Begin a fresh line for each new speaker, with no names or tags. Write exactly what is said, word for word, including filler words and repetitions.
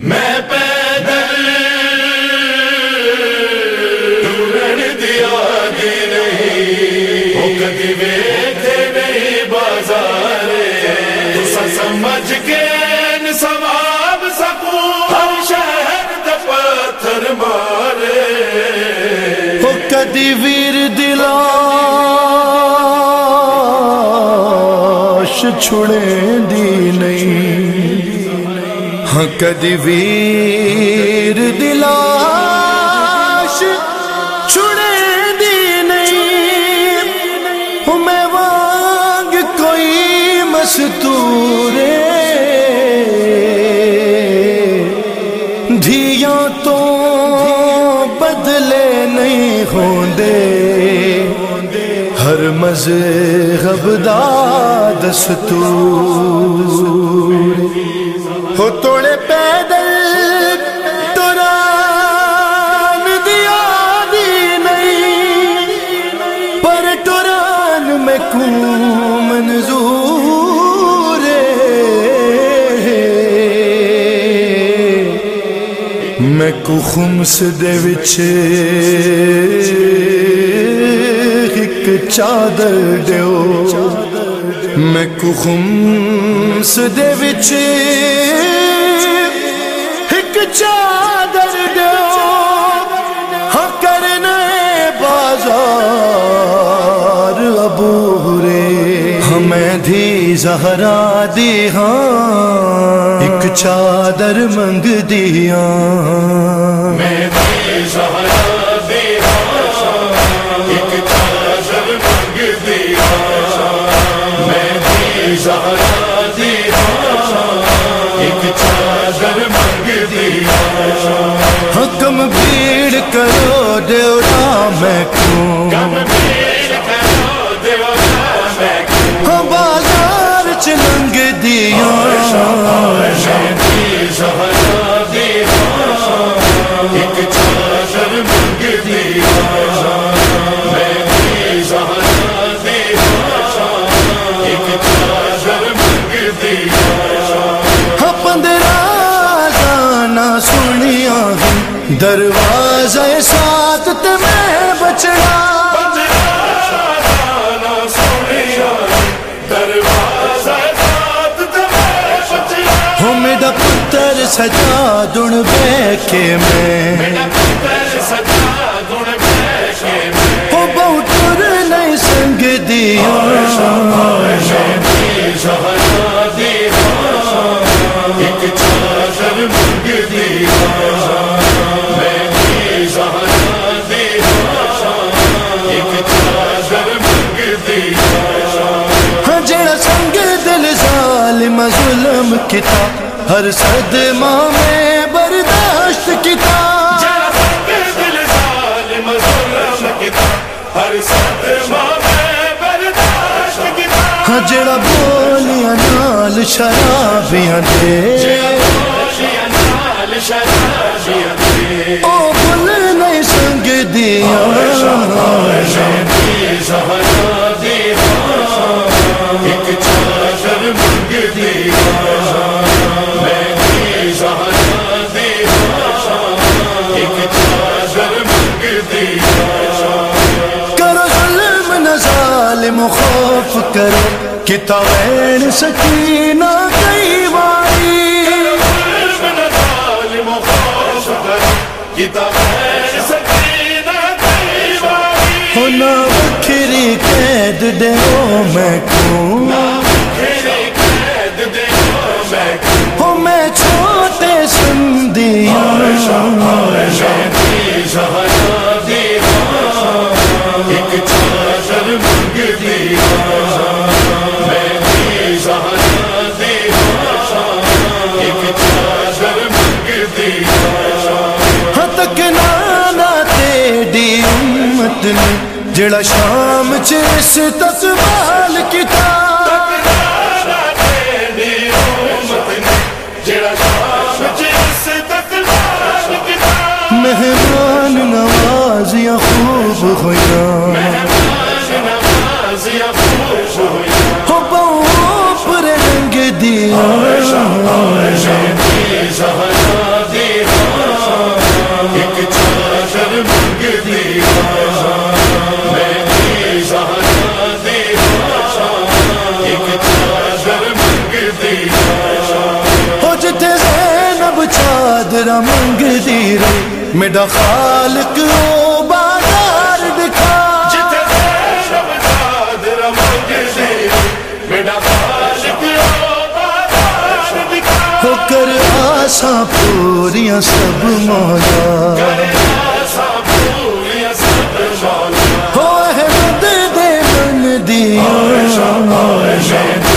میں پیدل ٹورن دیا دی نہیں وہ کدی ویکھے نہیں بازارے تو سمجھ کے ثواب سکوں ہر شہر دے پتھر مارے
وہ کدی ویر دلاش چھڑیں دی نہیں ہاں کدی ویر دلاش چھڑیں دی نہیں ہوں میں وانگ کوئی مستورے دھیاں تو بدلے نہیں ہوندے ہر مذہب دا دستور ہو توڑے پیدل ٹران دیا دی نہیں پر ٹران میں کو منظور میں کو خمس دے وچ ایک چادر دیو میں کو خمس دے وچ ایک چادر دیو ہاں کرنا بازار عبورے ہمیں دھی زہرا دی ہاں ایک چادر منگ دیا
میں دھی زہرا دی ہاں ایک چادر منگ دیا میں دھی زہرا دی ہاں ایک چادر منگ دیا
حکم بھیڑ کرو دیوتا میں کیوں
کم بھیڑ کرو دیوتا میں کیوں
ہاں بازار چ لنگ دیا
میں دھی زہرا دی ہاں ایک چادر منگ دیا میں دھی زہرا دی ہاں ایک چادر منگ دیا
ہاں پندرہ گانا سنیا دروازہ ساتھ تے میں بچڑا ہو میرا پتر سجا دن بیکے میں ہو بہتر نہیں سنگ دیا
ایک چادر منگ دیا میں دھی زہرا دی ہاں ایک چادر منگ دیا
ہاں جڑا سنگ دل ظالم ظلم کتا ہر صدمہ میں برداشت کتا
جڑا سنگ دل ظالم ظلم کتا ہر صدمہ میں برداشت کتا
ہاں جڑا بولیاں نال شرابیاں دے
بولیاں نال شرابیاں دے
او بھول نہیں سنگ دیا
میں دھی زہرا دی ہاں ایک چادر منگ دیا میں دھی زہرا دی ہاں ایک چادر منگ دیا
کرو ظلم نہ ظالم خوف کرو کتابین سکینہ کئی واری ہونا بکھری قید دیو میں کیوں ہو میں چھوٹے سندیا
زہرا دی ہاں ایک چادر منگ دیا میں دھی زہرا دی ہاں ایک چادر منگ دیا
ہاں تک نانا تیڑی امت نے جڑا شام چیس تقبال کتا مہمان نوازیاں خوب ہویا ہو بہت پر رنگ دیا چادر منگ دی رے میرا خالق او بازار دکھا
جتھے زینب چادر منگ دی میرا خالق او بازار دکھا
ہو کر آساں پوریاں سب مولا
آساں پوریاں سب مولا
ہو احمد دے من دیاں